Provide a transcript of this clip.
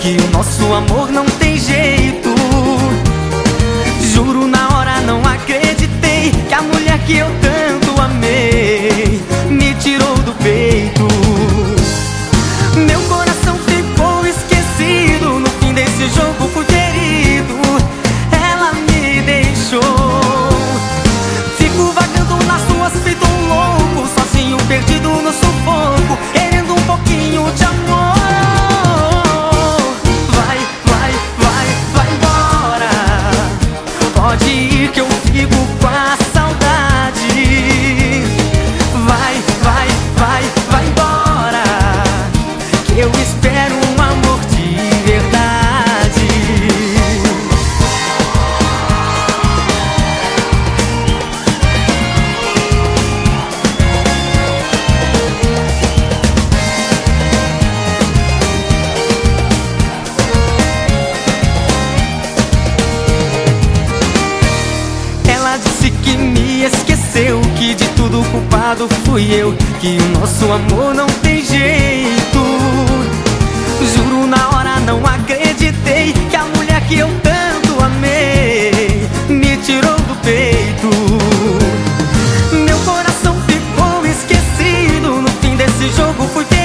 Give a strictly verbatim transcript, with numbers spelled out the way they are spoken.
que o nosso amor não tem jeito. Juro, na hora não acreditei que a mulher que eu tanto amei me tirou do peito. Meu coração ficou esquecido, no fim desse jogo fui ferido. Ela me deixou. Fico vagando nas ruas feito um louco, sozinho, perdido no sufoco, querendo um pouquinho de amor. Vai, vai, vai, vai embora. Pode ir que eu fico com a saudade. Vai, vai, vai, vai embora, que eu espero um amor de verdade. Ela disse que me esqueceu, que de tudo culpado fui eu, que o nosso amor não tem jeito. Juro, na hora não acreditei que a mulher que eu tanto amei me tirou do peito. Meu coração ficou esquecido, no fim desse jogo fui feliz.